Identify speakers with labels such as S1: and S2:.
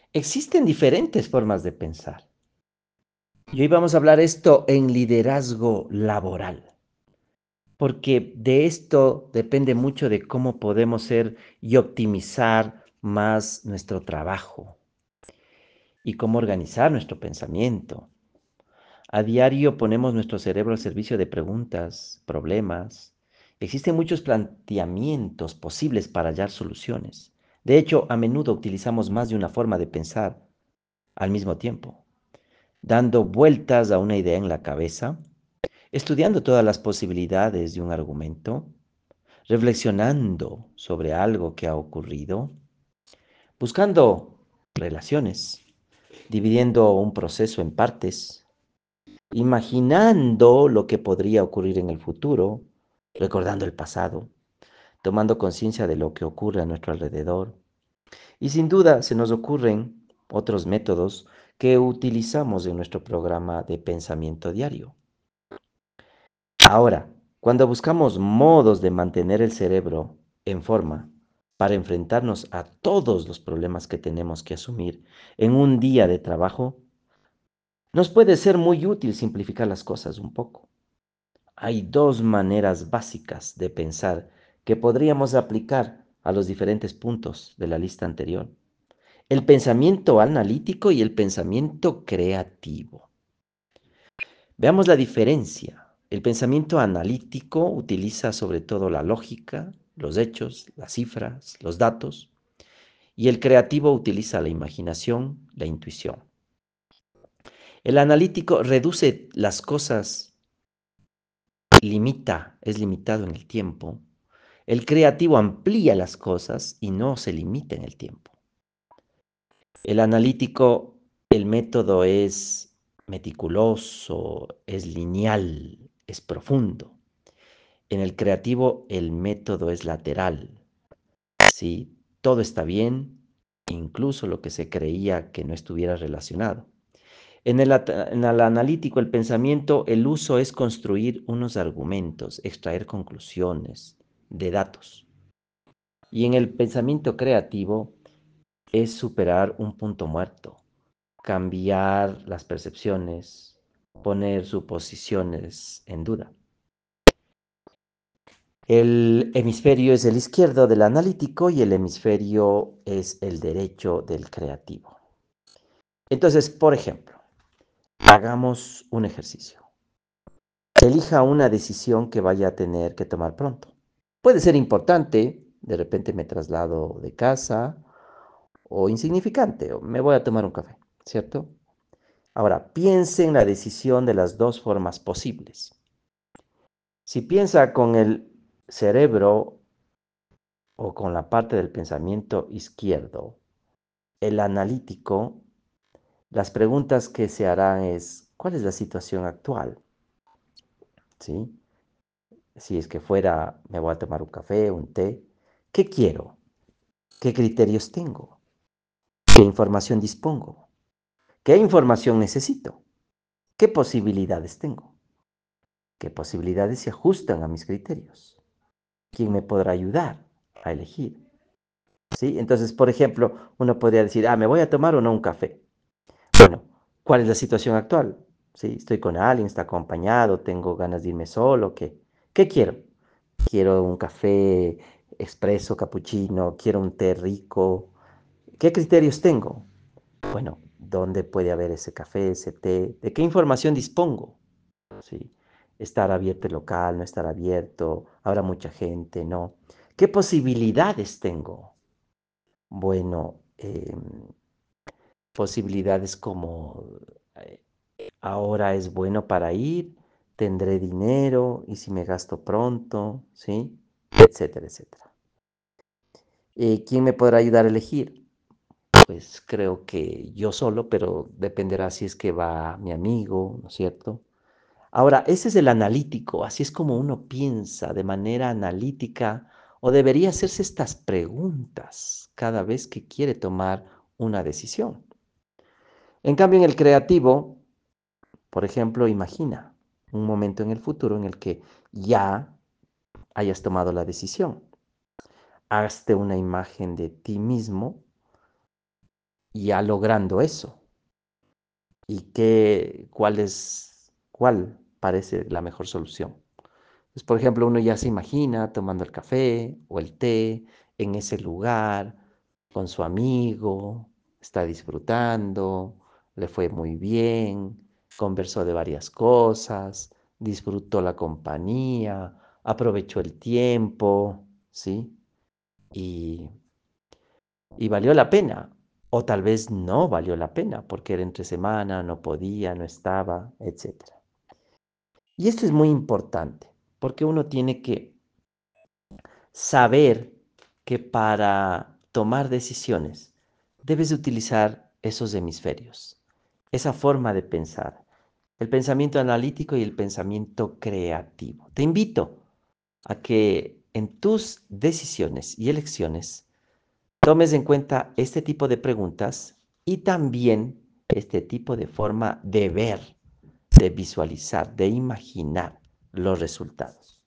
S1: Existen diferentes formas de pensar. Y hoy vamos a hablar esto en liderazgo laboral, porque de esto depende mucho de cómo podemos ser y optimizar más nuestro trabajo y cómo organizar nuestro pensamiento. A diario ponemos nuestro cerebro al servicio de preguntas, problemas. Existen muchos planteamientos posibles para hallar soluciones. De hecho, a menudo utilizamos más de una forma de pensar al mismo tiempo, dando vueltas a una idea en la cabeza, estudiando todas las posibilidades de un argumento, reflexionando sobre algo que ha ocurrido, buscando relaciones, dividiendo un proceso en partes, imaginando lo que podría ocurrir en el futuro, recordando el pasado, tomando conciencia de lo que ocurre a nuestro alrededor. Y sin duda se nos ocurren otros métodos que utilizamos en nuestro programa de pensamiento diario. Ahora, cuando buscamos modos de mantener el cerebro en forma para enfrentarnos a todos los problemas que tenemos que asumir en un día de trabajo, nos puede ser muy útil simplificar las cosas un poco. Hay dos maneras básicas de pensar que podríamos aplicar a los diferentes puntos de la lista anterior: el pensamiento analítico y el pensamiento creativo. Veamos la diferencia. El pensamiento analítico utiliza sobre todo la lógica, los hechos, las cifras, los datos, y el creativo utiliza la imaginación, la intuición. El analítico reduce las cosas, es limitado en el tiempo. El creativo amplía las cosas y no se limita en el tiempo. El analítico, el método es meticuloso, es lineal, es profundo. En el creativo, el método es lateral. Sí, todo está bien, incluso lo que se creía que no estuviera relacionado. En el analítico, el pensamiento, el uso es construir unos argumentos, extraer conclusiones de datos. Y en el pensamiento creativo es superar un punto muerto, cambiar las percepciones, poner suposiciones en duda. El hemisferio es el izquierdo del analítico y el hemisferio es el derecho del creativo. Entonces, por ejemplo, hagamos un ejercicio. Elija una decisión que vaya a tener que tomar pronto. Puede ser importante, de repente me traslado de casa, o insignificante, o me voy a tomar un café, ¿cierto? Ahora, piense en la decisión de las dos formas posibles. Si piensa con el cerebro o con la parte del pensamiento izquierdo, el analítico, las preguntas que se harán es: ¿cuál es la situación actual? ¿Sí? Si es que fuera, me voy a tomar un café, un té, ¿qué quiero? ¿Qué criterios tengo? ¿Qué información dispongo? ¿Qué información necesito? ¿Qué posibilidades tengo? ¿Qué posibilidades se ajustan a mis criterios? ¿Quién me podrá ayudar a elegir? ¿Sí? Entonces, por ejemplo, uno podría decir: me voy a tomar o no un café. Bueno, ¿cuál es la situación actual? ¿Sí? Estoy con alguien, está acompañado, tengo ganas de irme solo, ¿qué quiero? Quiero un café expreso, capuchino, quiero un té rico. ¿Qué criterios tengo? Bueno, ¿dónde puede haber ese café, ese té? ¿De qué información dispongo? ¿Sí? ¿Estar abierto el local, no estar abierto? ¿Habrá mucha gente? ¿No? ¿Qué posibilidades tengo? Bueno, posibilidades como eh, ahora es bueno para ir, tendré dinero y si me gasto pronto, ¿sí? Etcétera, etcétera. ¿Quién me podrá ayudar a elegir? Pues creo que yo solo, pero dependerá si es que va mi amigo, ¿no es cierto? Ahora, ese es el analítico, así es como uno piensa de manera analítica o debería hacerse estas preguntas cada vez que quiere tomar una decisión. En cambio, en el creativo, por ejemplo, imagina un momento en el futuro en el que ya hayas tomado la decisión. Hazte una imagen de ti mismo ya logrando eso. ¿Y cuál parece la mejor solución? Pues, por ejemplo, uno ya se imagina tomando el café o el té en ese lugar con su amigo, está disfrutando, le fue muy bien, conversó de varias cosas, disfrutó la compañía, aprovechó el tiempo, ¿sí? Y, y valió la pena. O tal vez no valió la pena porque era entre semana, no podía, no estaba, etcétera. Y esto es muy importante porque uno tiene que saber que para tomar decisiones debes utilizar esos hemisferios, esa forma de pensar, el pensamiento analítico y el pensamiento creativo. Te invito a que en tus decisiones y elecciones tomes en cuenta este tipo de preguntas y también este tipo de forma de ver, de visualizar, de imaginar los resultados.